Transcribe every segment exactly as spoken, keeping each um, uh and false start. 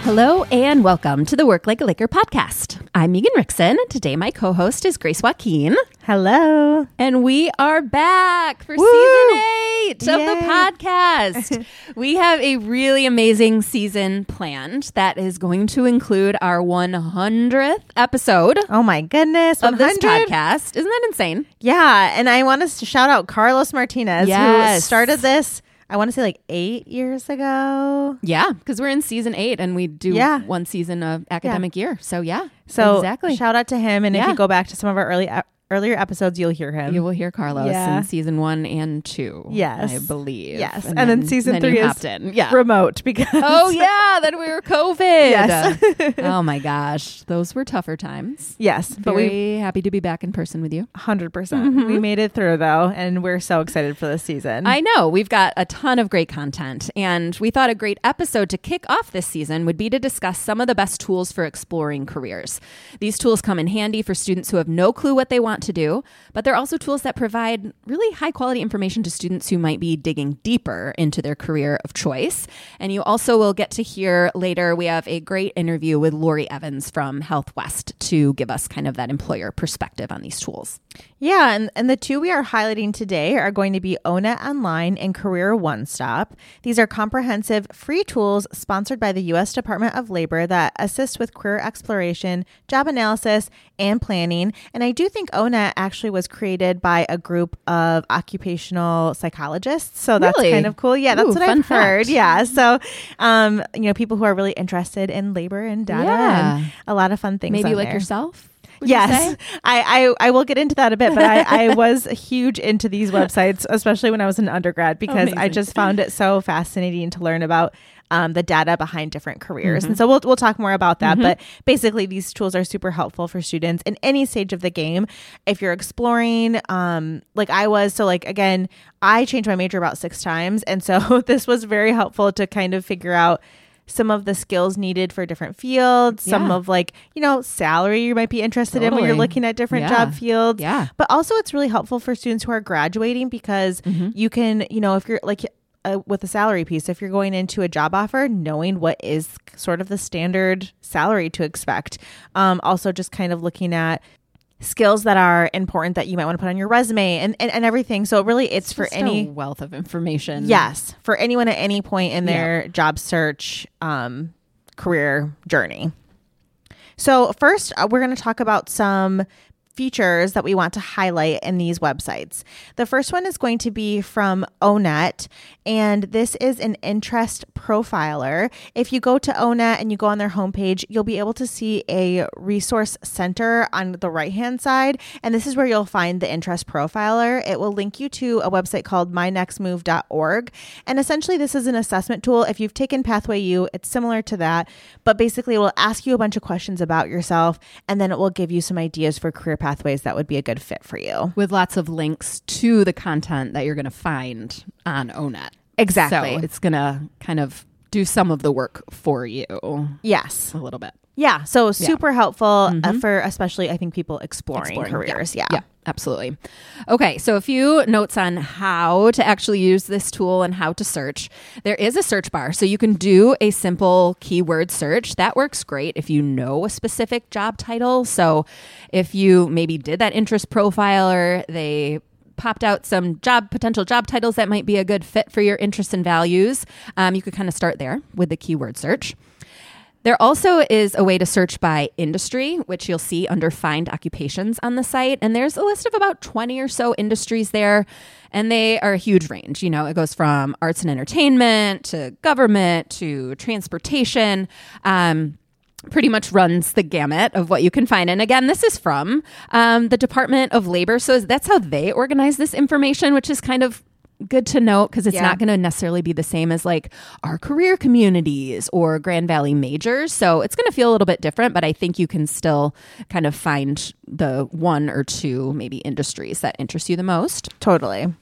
Hello and welcome to the Work Like a Laker podcast. I'm Megan Rickson. Today my co-host is Grace Joaquin. Hello. And we are back for Woo! season eight of Yay. the podcast. We have a really amazing season planned that is going to include our one hundredth episode Oh my goodness. of this one hundred? podcast. Isn't that insane? Yeah. And I want us to shout out Carlos Martinez, who Yes. started this, I want to say like eight years ago. Yeah, because we're in season eight and we do Yeah. one season of academic year. So yeah, So exactly. shout out to him. And Yeah. if you go back to some of our early uh, earlier episodes, you'll hear him. You will hear Carlos Yeah. in season one and two. Yes. I believe. Yes. And then season then three you is hopped in. Yeah. remote because Oh yeah, then we were COVID. Yes. Oh my gosh, those were tougher times. yes, but Very we happy to be back in person with you. one hundred percent. We made it through though, and we're so excited for this season. I know we've got a ton of great content, and we thought a great episode to kick off this season would be to discuss some of the best tools for exploring careers. These tools come in handy for students who have no clue what they want to do, but they're also tools that provide really high quality information to students who might be digging deeper into their career of choice. And you also will get to hear later, we have a great interview with Lori Evans from Health West to give us kind of that employer perspective on these tools. Yeah, and, and the two we are highlighting today are going to be O N E T Online and Career One Stop. These are comprehensive free tools sponsored by the U S Department of Labor that assist with career exploration, job analysis, and planning. And I do think O N E T actually was created by a group of occupational psychologists. So that's Really? kind of cool. Yeah, that's Ooh, what fun I've heard. fact. Yeah. So, um, you know, people who are really interested in labor and data Yeah. and a lot of fun things. Maybe on like there. yourself? would you Yes, say? I, I I will get into that a bit, but I, I was huge into these websites, especially when I was an undergrad, because I Amazing. just found it so fascinating to learn about um, the data behind different careers. Mm-hmm. And so we'll we'll talk more about that. But basically, these tools are super helpful for students in any stage of the game. If you're exploring, um, like I was, so like again, I changed my major about six times, and so this was very helpful to kind of figure out some of the skills needed for different fields, some Yeah. of like, you know, salary you might be interested in when you're Totally. looking at different Yeah. job fields. Yeah. But also it's really helpful for students who are graduating because Mm-hmm. you can, you know, if you're like uh, with the salary piece, if you're going into a job offer, knowing what is sort of the standard salary to expect. Um, also just kind of looking at skills that are important that you might want to put on your resume and, and, and everything. So really it's, for Just any a wealth of information. Yes, for anyone at any point in Yeah. their job search um, career journey. So first, uh, we're going to talk about some features that we want to highlight in these websites. The first one is going to be from O N E T, and this is an interest profiler. If you go to O N E T and you go on their homepage, you'll be able to see a resource center on the right-hand side, and this is where you'll find the interest profiler. It will link you to a website called my next move dot org, and essentially this is an assessment tool. If you've taken Pathway U, it's similar to that, but basically it will ask you a bunch of questions about yourself, and then it will give you some ideas for career pathways that would be a good fit for you. With lots of links to the content that you're going to find on O N E T. Exactly. So it's going to kind of do some of the work for you Yes. a little bit. Yeah. So super helpful uh, Mhm. for especially, I think, people exploring, Exploring, careers. Yeah. Yeah, absolutely. Okay, so a few notes on how to actually use this tool and how to search. There is a search bar, so you can do a simple keyword search. That works great if you know a specific job title. So if you maybe did that interest profiler, they popped out some job potential job titles that might be a good fit for your interests and values. Um, you could kind of start there with the keyword search. There also is a way to search by industry, which you'll see under Find Occupations on the site. And there's a list of about twenty or so industries there. And they are a huge range. You know, it goes from arts and entertainment to government to transportation. Um, pretty much runs the gamut of what you can find. And again, this is from um, the Department of Labor. So that's how they organize this information, which is kind of good to note because it's Yeah. not going to necessarily be the same as like our career communities or Grand Valley majors. So it's going to feel a little bit different, but I think you can still kind of find the one or two maybe industries that interest you the most. Totally.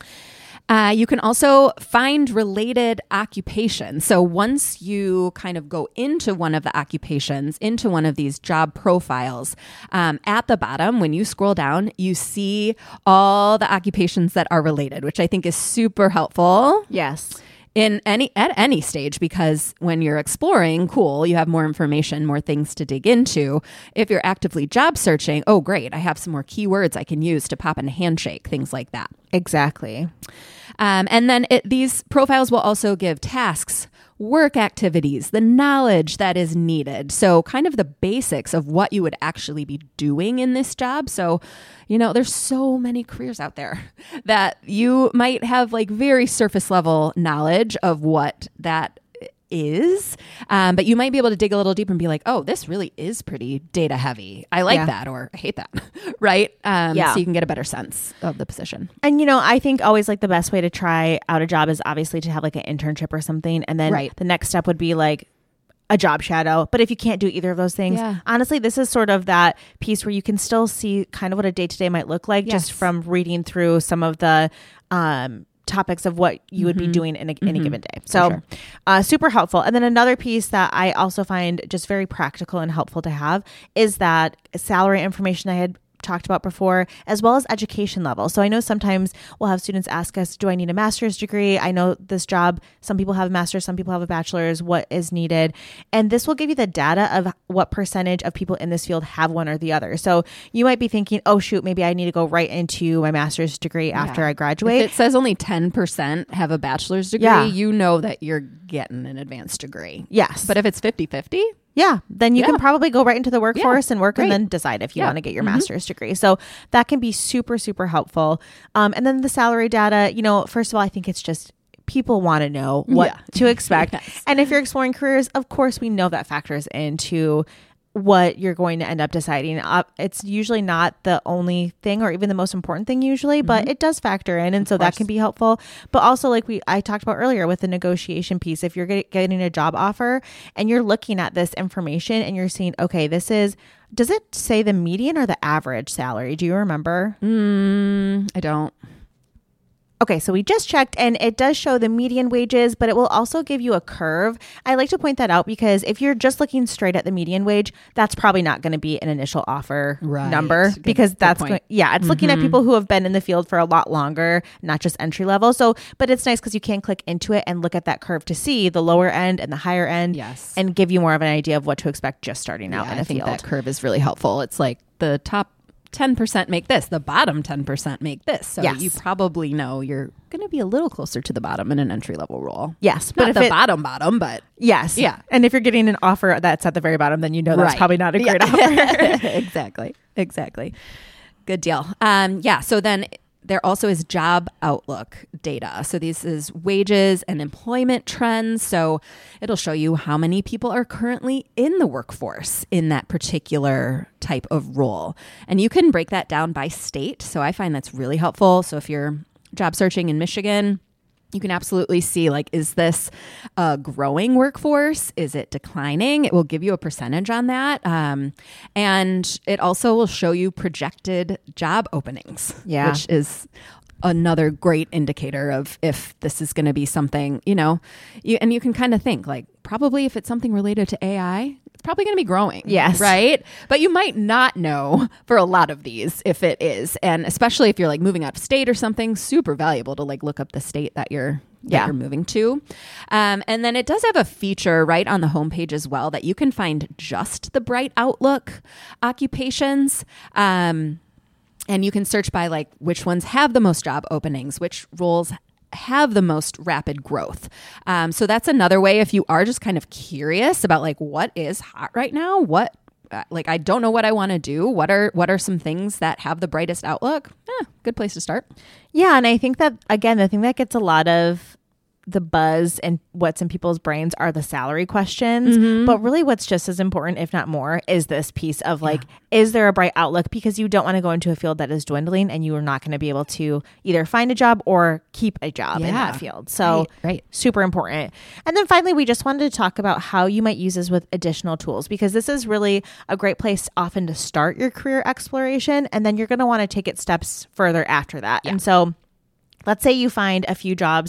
Uh, you can also find related occupations. So once you kind of go into one of the occupations, into one of these job profiles, um, at the bottom, when you scroll down, you see all the occupations that are related, which I think is super helpful. Yes. in any at any stage, because when you're exploring, cool, you have more information, more things to dig into. If you're actively job searching, oh great, I have some more keywords I can use to pop in a handshake, things like that. Exactly. Um, and then it, these profiles will also give tasks, work activities, the knowledge that is needed. So kind of the basics of what you would actually be doing in this job. So, you know, there's so many careers out there that you might have like very surface level knowledge of what that is, um, but you might be able to dig a little deeper and be like, oh, this really is pretty data heavy. I like Yeah. that, or I hate that, right? Um, Yeah. So you can get a better sense of the position. And, you know, I think always like the best way to try out a job is obviously to have like an internship or something. And then Right. the next step would be like a job shadow. But if you can't do either of those things, Yeah. honestly, this is sort of that piece where you can still see kind of what a day to day might look like Yes. just from reading through some of the, um, topics of what you would be doing in a, any given day. So sure. uh, super helpful. And then another piece that I also find just very practical and helpful to have is that salary information I had talked about before, as well as education level. So I know sometimes we'll have students ask us, do I need a master's degree? I know this job, some people have a master's, some people have a bachelor's, what is needed? And this will give you the data of what percentage of people in this field have one or the other. So you might be thinking, oh shoot, maybe I need to go right into my master's degree after Yeah. I graduate. If it says only ten percent have a bachelor's degree, Yeah. you know that you're getting an advanced degree. Yes. But if it's fifty-fifty, Yeah, then you Yeah. can probably go right into the workforce Yeah, and work great. and then decide if you Yeah. want to get your Mhm. master's degree. So that can be super, super helpful. Um, and then the salary data, you know, first of all, I think it's just people want to know what Yeah. to expect. Yes. And if you're exploring careers, of course, we know that factors into what you're going to end up deciding. Uh, it's usually not the only thing or even the most important thing usually, but it does factor in. And so that course. can be helpful. But also like we, I talked about earlier with the negotiation piece, if you're get, getting a job offer and you're looking at this information and you're seeing, okay, this is, does it say the median or the average salary? Do you remember? mm, I don't. Okay, so we just checked and it does show the median wages, but it will also give you a curve. I like to point that out because if you're just looking straight at the median wage, that's probably not going to be an initial offer Right. number Good- because good that's point. going, yeah, it's looking at people who have been in the field for a lot longer, not just entry level. So, but it's nice because you can click into it and look at that curve to see the lower end and the higher end, Yes. and give you more of an idea of what to expect just starting out Yeah, in I a think field. that curve is really helpful. It's like the top ten percent make this, the bottom ten percent make this. So Yes. you probably know you're going to be a little closer to the bottom in an entry level role. Yes, But but if the it, bottom bottom, but yes, Yeah. and if you're getting an offer that's at the very bottom, then you know that's Right. probably not a great Yeah. offer. exactly. Exactly. Good deal. Um, yeah. So then there also is job outlook data. So this is wages and employment trends. So it'll show you how many people are currently in the workforce in that particular type of role. And you can break that down by state. So I find that's really helpful. So if you're job searching in Michigan, you can absolutely see, like, is this a growing workforce? Is it declining? It will give you a percentage on that. Um, and it also will show you projected job openings, Yeah. which is another great indicator of if this is going to be something, you know, you, and you can kind of think like, probably if it's something related to A I, it's probably going to be growing. Yes. Right. But you might not know for a lot of these if it is. And especially if you're like moving out of state or something, super valuable to like look up the state that you're that Yeah. you're moving to. Um, and then it does have a feature right on the homepage as well that you can find just the Bright Outlook occupations. Um, and you can search by like which ones have the most job openings, which roles have the most rapid growth. Um, so that's another way if you are just kind of curious about like what is hot right now, what uh, like I don't know what I want to do. What are what are some things that have the brightest outlook? Eh, good place to start. Yeah, and I think that, again, the thing that gets a lot of the buzz and what's in people's brains are the salary questions. Mm-hmm. But really what's just as important, if not more, is this piece of like, is there a bright outlook? Because you don't want to go into a field that is dwindling and you are not going to be able to either find a job or keep a job in Yeah. that field. So Right, right. super important. And then finally, we just wanted to talk about how you might use this with additional tools, because this is really a great place often to start your career exploration. And then you're going to want to take it steps further after that. And so let's say you find a few jobs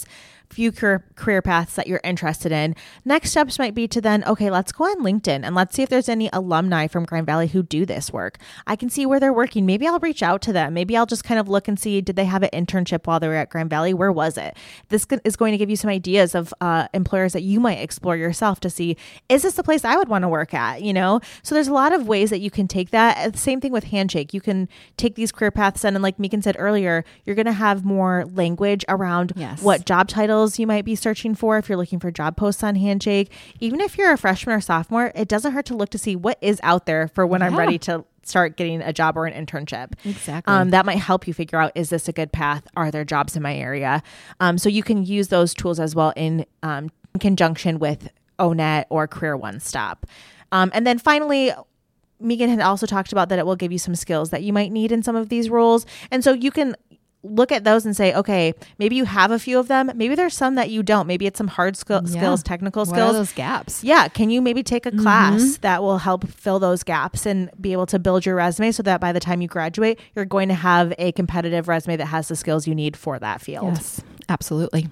few career, career paths that you're interested in. Next steps might be to then, okay, let's go on LinkedIn and let's see if there's any alumni from Grand Valley who do this work. I can see where they're working. Maybe I'll reach out to them. Maybe I'll just kind of look and see, did they have an internship while they were at Grand Valley? Where was it? This is going to give you some ideas of uh, employers that you might explore yourself to see, is this the place I would want to work at? You know, so there's a lot of ways that you can take that. Same thing with Handshake. You can take these career paths and, and like Megan said earlier, you're going to have more language around yes. what job titles you might be searching for if you're looking for job posts on Handshake. Even if you're a freshman or sophomore, it doesn't hurt to look to see what is out there for when yeah. I'm ready to start getting a job or an internship. Exactly. Um, that might help you figure out, is this a good path? Are there jobs in my area? Um, so you can use those tools as well in, um, in conjunction with O Net or Career One Stop. Um, and then finally, Megan had also talked about that it will give you some skills that you might need in some of these roles. And so you can look at those and say, okay, maybe you have a few of them. Maybe there's some that you don't. Maybe it's some hard skill- yeah. skills, technical skills. What are those gaps? Yeah. Can you maybe take a Mm-hmm. class that will help fill those gaps and be able to build your resume so that by the time you graduate, you're going to have a competitive resume that has the skills you need for that field? Yes, absolutely.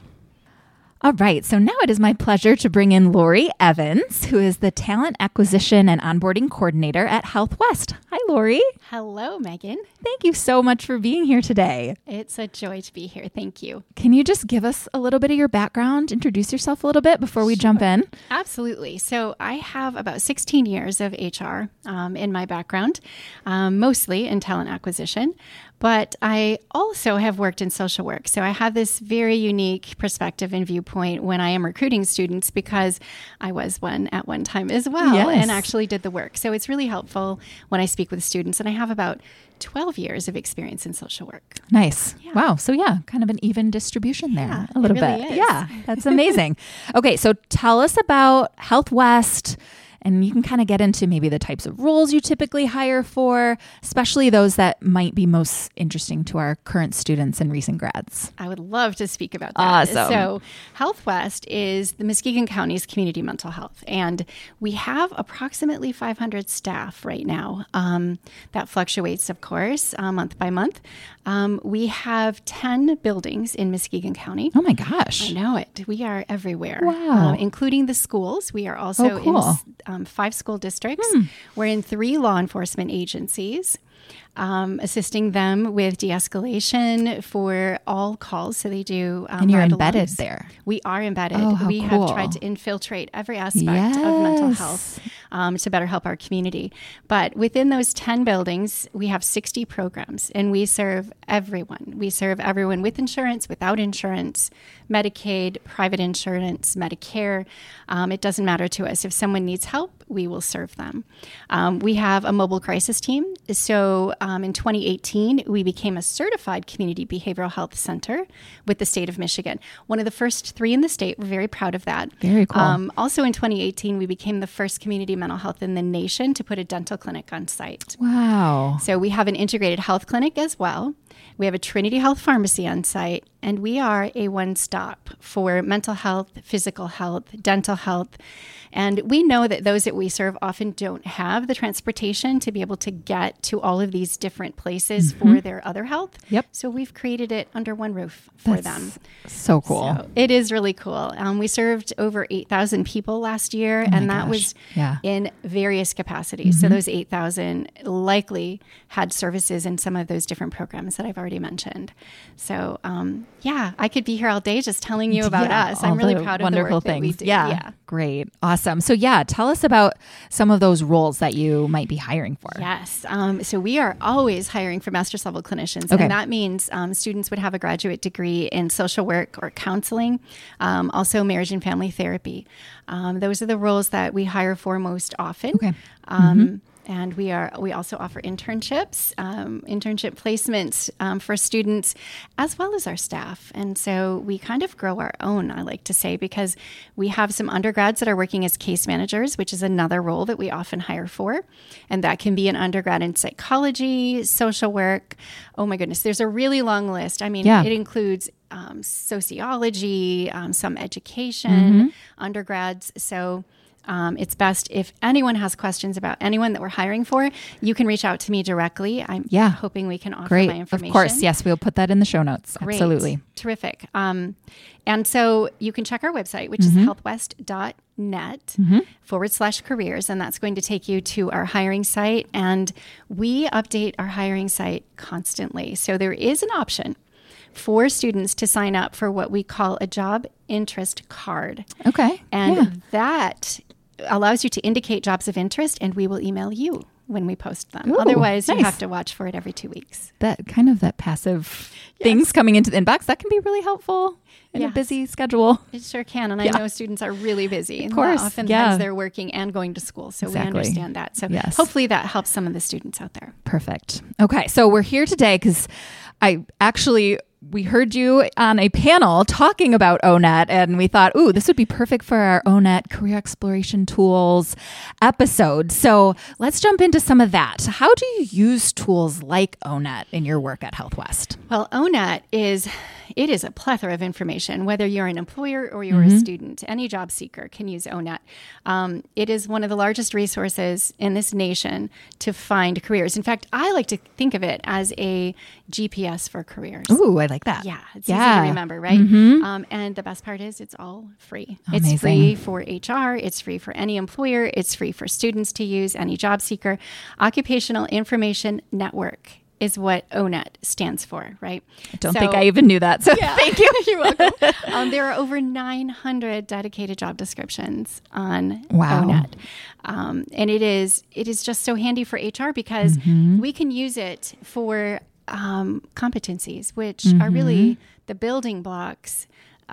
All right, so now it is my pleasure to bring in Lori Evans, who is the Talent Acquisition and Onboarding Coordinator at Health West. Hi, Lori. Hello, Megan. Thank you so much for being here today. It's a joy to be here. Thank you. Can you just give us a little bit of your background, introduce yourself a little bit before we Sure. jump in? Absolutely. So I have about sixteen years of H R um, in my background, um, mostly in talent acquisition. But I also have worked in social work. So I have this very unique perspective and viewpoint when I am recruiting students, because I was one at one time as well Yes. and actually did the work. So it's really helpful when I speak with students. And I have about twelve years of experience in social work. Nice. Yeah. Wow. So yeah, kind of an even distribution there Yeah, a little it really bit. is. Yeah, that's amazing. Okay, so tell us about Health West. And you can kind of get into maybe the types of roles you typically hire for, especially those that might be most interesting to our current students and recent grads. I would love to speak about that. Awesome. So Health West is the Muskegon County's community mental health. And we have approximately five hundred staff right now. Um, that fluctuates, of course, uh, month by month. Um, we have ten buildings in Muskegon County. Oh my gosh. I know it. We are everywhere, Wow. um, including the schools. We are also Oh, cool. in um, five school districts. Hmm. We're in three law enforcement agencies, um, assisting them with de-escalation for all calls. So they do. Um, And you're ride-alongs. embedded there. We are embedded. Oh, how we cool. have tried to infiltrate every aspect of mental Yes. health um, to better help our community. But within those ten buildings, we have sixty programs, and we serve everyone. We serve everyone with insurance, without insurance, Medicaid, private insurance, Medicare. Um, it doesn't matter to us. If someone needs help, we will serve them. Um, we have a mobile crisis team. So um, in twenty eighteen, we became a certified community behavioral health center with the state of Michigan. One of the first three in the state. We're very proud of that. Very cool. Um, also in twenty eighteen, we became the first community mental health in the nation to put a dental clinic on site. Wow. So we have an integrated health clinic as well. We have a Trinity Health pharmacy on site, and we are a one-stop for mental health, physical health, dental health. And we know that those that we serve often don't have the transportation to be able to get to all of these different places Mm-hmm. for their other health. Yep. So we've created it under one roof for That's them. so cool. So it is really cool. Um, we served over eight thousand people last year, Oh my and that gosh. was Yeah. in various capacities. So those eight thousand likely had services in some of those different programs that I've already mentioned. So um, yeah, I could be here all day just telling you about Yeah, us. all I'm really the proud of wonderful the work things. that we do. Yeah. yeah. Great. Awesome. So yeah, tell us about some of those roles that you might be hiring for. Yes. Um, so we are always hiring for master's level clinicians. Okay. And that means um, students would have a graduate degree in social work or counseling, um, also marriage and family therapy. Um, those are the roles that we hire for most often. Okay. Um, And we are we also offer internships, um, internship placements um, for students, as well as our staff. And so we kind of grow our own, I like to say, because we have some undergrads that are working as case managers, which is another role that we often hire for. And that can be an undergrad in psychology, social work. Oh my goodness, there's a really long list. I mean, Yeah. it includes um, sociology, um, some education, undergrads. So Um, it's best if anyone has questions about anyone that we're hiring for, you can reach out to me directly. I'm Yeah. hoping we can offer Great. my information. Of course. Yes. We'll put that in the show notes. Great. Absolutely. Terrific. Um, and so you can check our website, which mm-hmm. is healthwest dot net mm-hmm. forward slash careers. And that's going to take you to our hiring site. And we update our hiring site constantly. So there is an option for students to sign up for what we call a job interest card. Okay. And yeah. that allows you to indicate jobs of interest, and we will email you when we post them. Ooh, Otherwise, nice. you have to watch for it every two weeks. That kind of that passive Yes. things coming into the inbox, that can be really helpful in Yes. a busy schedule. It sure can. And Yeah. I know students are really busy. Of course, Oftentimes yeah. they're working and going to school. So Exactly. we understand that. So Yes. hopefully that helps some of the students out there. Perfect. Okay. So we're here today because I actually, we heard you on a panel talking about O N E T, and we thought, ooh, this would be perfect for our O N E T Career Exploration Tools episode. So let's jump into some of that. How do you use tools like O N E T in your work at Health West? Well, O N E T is, it is a plethora of information, whether you're an employer or you're Mm-hmm. a student. Any job seeker can use O N E T. Um, it is one of the largest resources in this nation to find careers. In fact, I like to think of it as a G P S for careers. Ooh, I like that. Yeah, it's Yeah. easy to remember, right? Mhm. Um, and the best part is it's all free. Amazing. It's free for H R. It's free for any employer. It's free for students to use, any job seeker. Occupational Information Network is what O N E T stands for, right? I don't think I even knew that. So Yeah. thank you. You're welcome. Um, there are over nine hundred dedicated job descriptions on Wow. O N E T. Um, and it is it is just so handy for H R because Mm-hmm. we can use it for um, competencies, which Mm-hmm. are really the building blocks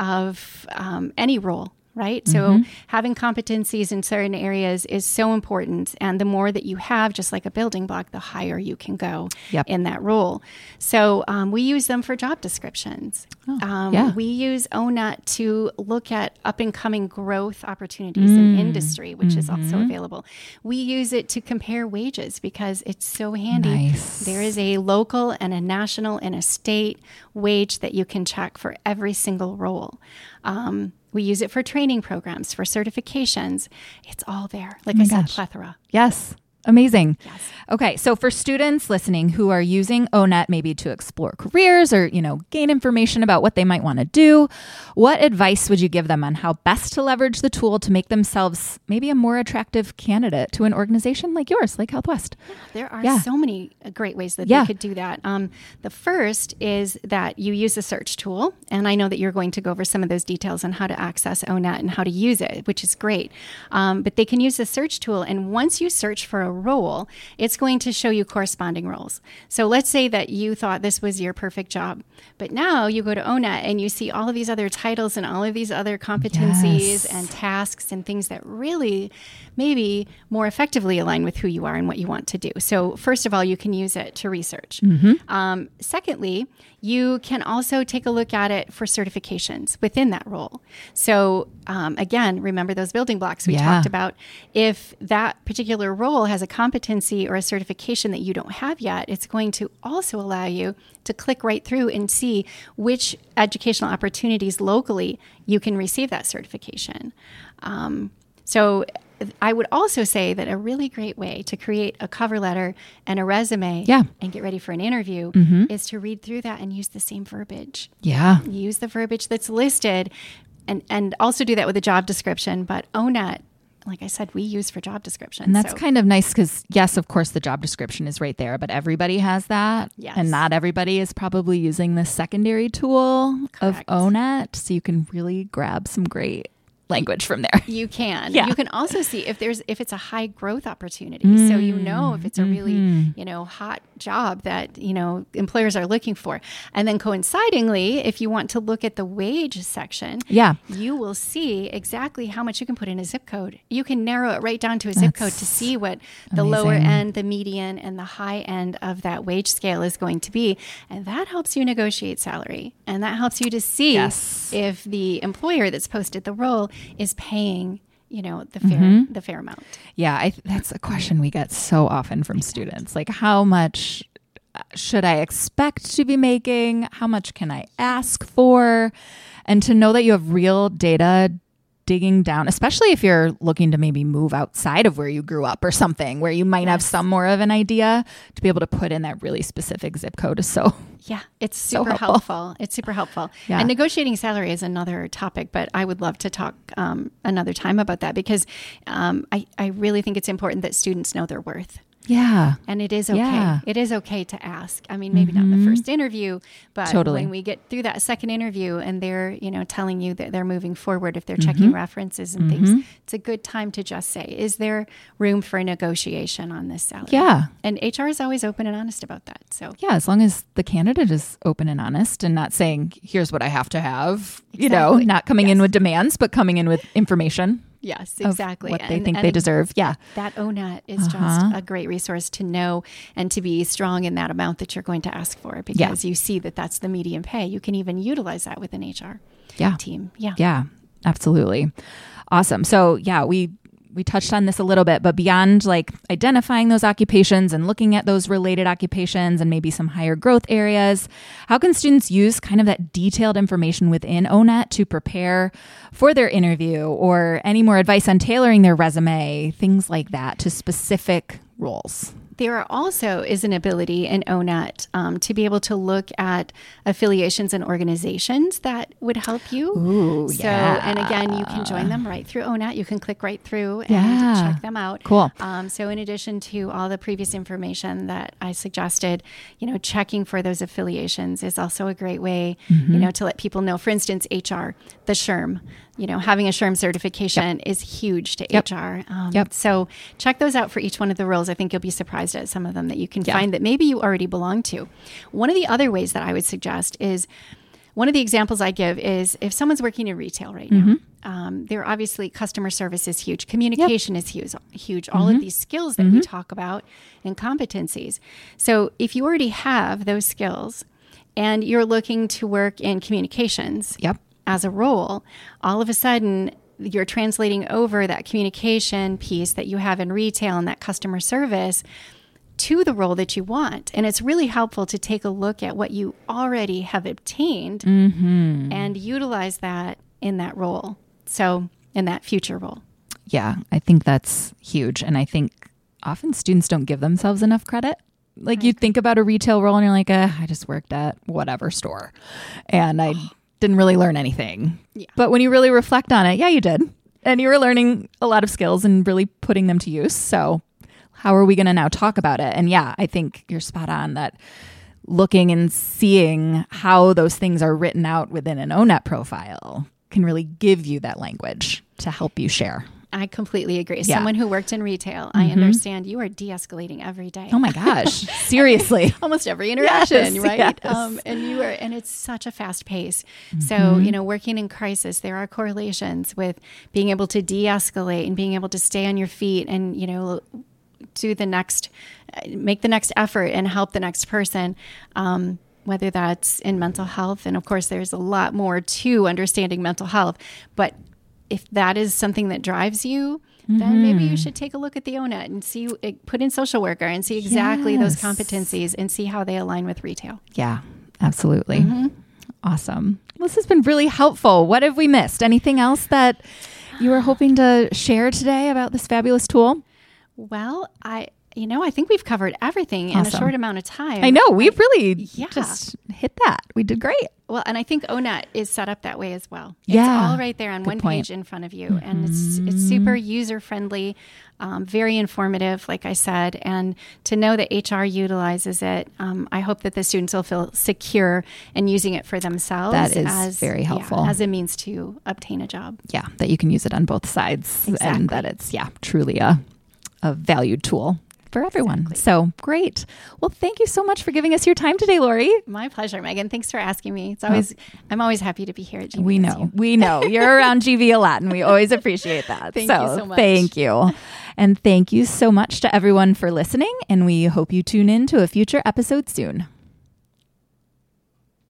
of um, any role. Right. So Mm-hmm. having competencies in certain areas is so important. And the more that you have, just like a building block, the higher you can go Yep. in that role. So um, we use them for job descriptions. Oh, um, yeah. We use O N E T to look at up and coming growth opportunities in Mm. industry, which is Mm-hmm. also available. We use it to compare wages because it's so handy. Nice. There is a local and a national and a state wage that you can check for every single role. Um, we use it for training programs, for certifications. It's all there. Like my I said, gosh. plethora. Yes. Amazing. Yes. Okay. So for students listening who are using O N E T maybe to explore careers or, you know, gain information about what they might want to do, what advice would you give them on how best to leverage the tool to make themselves maybe a more attractive candidate to an organization like yours, like Health West? There are Yeah. so many uh, great ways that Yeah. they could do that. Um, the first is that you use the search tool. And I know that you're going to go over some of those details on how to access O N E T and how to use it, which is great. Um, but they can use the search tool. And once you search for a role, it's going to show you corresponding roles. So let's say that you thought this was your perfect job, but now you go to O N E T and you see all of these other titles and all of these other competencies Yes. and tasks and things that really maybe more effectively align with who you are and what you want to do. So first of all, you can use it to research. Um, secondly, you can also take a look at it for certifications within that role. So um, again, remember those building blocks we Yeah. talked about. If that particular role has a competency or a certification that you don't have yet, it's going to also allow you to click right through and see which educational opportunities locally you can receive that certification. Um, so I would also say that a really great way to create a cover letter and a resume Yeah. and get ready for an interview is to read through that and use the same verbiage. Yeah. Use the verbiage that's listed and, and also do that with a job description. But O N E T, like I said, we use for job descriptions. And that's So- kind of nice because, yes, of course, the job description is right there, but everybody has that. Yes. And not everybody is probably using the secondary tool Correct. of O N E T. So you can really grab some great language from there. You can. Yeah. You can also see if there's if it's a high growth opportunity. So you know if it's a really, you know, hot job that, you know, employers are looking for. And then coincidingly, if you want to look at the wage section, Yeah. you will see exactly how much you can put in a zip code. You can narrow it right down to a zip code to That's see what the lower amazing. end, the median, and the high end of that wage scale is going to be. And that helps you negotiate salary. And that helps you to see Yes. if the employer that's posted the role is paying, you know, the fair Mm-hmm. the fair amount. Yeah, I, that's a question we get so often from students. Like, how much should I expect to be making? How much can I ask for? And to know that you have real data digging down, especially if you're looking to maybe move outside of where you grew up or something where you might yes. have some more of an idea, to be able to put in that really specific zip code is so Yeah, it's super so helpful. helpful. It's super helpful. Yeah. And negotiating salary is another topic, but I would love to talk um, another time about that because um, I, I really think it's important that students know their worth. Yeah. And it is okay. Yeah. It is okay to ask. I mean, maybe mm-hmm. not the first interview, but totally. when we get through that second interview and they're, you know, telling you that they're moving forward, if they're mm-hmm. checking references and mm-hmm. things, it's a good time to just say, is there room for a negotiation on this salary? Yeah. And H R is always open and honest about that. So yeah, as long as the candidate is open and honest and not saying, here's what I have to have, exactly. you know, not coming yes. in with demands, but coming in with information. Yes, exactly. What they and, think and they deserve. Yeah. That O N A T is Uh-huh. just a great resource to know and to be strong in that amount that you're going to ask for because yeah. you see that that's the median pay. You can even utilize that with an H R yeah. team. Yeah. Yeah, absolutely. Awesome. So yeah, we we touched on this a little bit, but beyond like identifying those occupations and looking at those related occupations and maybe some higher growth areas, how can students use kind of that detailed information within O N A T to prepare for their interview, or any more advice on tailoring their resume, things like that, to specific roles? There are also is an ability in O N A T um, to be able to look at affiliations and organizations that would help you. Ooh, so, yeah. and again, you can join them right through O N A T. You can click right through and yeah. check them out. Cool. Um, so in addition to all the previous information that I suggested, you know, checking for those affiliations is also a great way, mm-hmm. you know, to let people know. For instance, H R, the S H R M. You know, having a S H R M certification yep. is huge to yep. H R. Um, yep. So check those out for each one of the roles. I think you'll be surprised at some of them that you can yeah. find that maybe you already belong to. One of the other ways that I would suggest is, one of the examples I give is if someone's working in retail right mm-hmm. now, um, they're obviously customer service is huge. Communication yep. is huge, huge. All mm-hmm. of these skills that mm-hmm. we talk about and competencies. So if you already have those skills and you're looking to work in communications yep. as a role, all of a sudden you're translating over that communication piece that you have in retail and that customer service to the role that you want. And it's really helpful to take a look at what you already have obtained mm-hmm. and utilize that in that role. So in that future role. Yeah, I think that's huge. And I think often students don't give themselves enough credit. Like right. you think about a retail role and you're like, uh, I just worked at whatever store and I didn't really learn anything. Yeah. But when you really reflect on it, yeah, you did. And you were learning a lot of skills and really putting them to use. So how are we going to now talk about it? And yeah, I think you're spot on that looking and seeing how those things are written out within an O N A T profile can really give you that language to help you share. I completely agree. Yeah. Someone who worked in retail, mm-hmm. I understand you are de-escalating every day. Oh my gosh. Seriously. Almost every interaction, yes, right? Yes. Um, and you are, and it's such a fast pace. Mm-hmm. So, you know, working in crisis, there are correlations with being able to de-escalate and being able to stay on your feet and, you know, do the next, make the next effort and help the next person. Um, whether that's in mental health. And of course, there's a lot more to understanding mental health, but if that is something that drives you, mm-hmm. then maybe you should take a look at the O N A T and see, put in social worker and see exactly yes. those competencies and see how they align with retail. Yeah, absolutely. Mm-hmm. Awesome. This has been really helpful. What have we missed? Anything else that you were hoping to share today about this fabulous tool? Well, I, you know, I think we've covered everything awesome. in a short amount of time. I know. We've really yeah. just hit that. We did great. Well, and I think O N A T is set up that way as well. Yeah. It's all right there on Good one point. page in front of you. Mm-hmm. And it's it's super user-friendly, um, very informative, like I said. And to know that H R utilizes it, um, I hope that the students will feel secure in using it for themselves. That is as, very helpful. Yeah, as a means to obtain a job. Yeah, that you can use it on both sides. Exactly. And that it's, yeah, truly a, a valued tool for everyone. Exactly. So great. Well, thank you so much for giving us your time today, Lori. My pleasure, Megan. Thanks for asking me. It's always, oh. I'm always happy to be here at G V. We know, we know you're around G V a lot and we always appreciate that. Thank so, you so much. Thank you. And thank you so much to everyone for listening. And we hope you tune in to a future episode soon.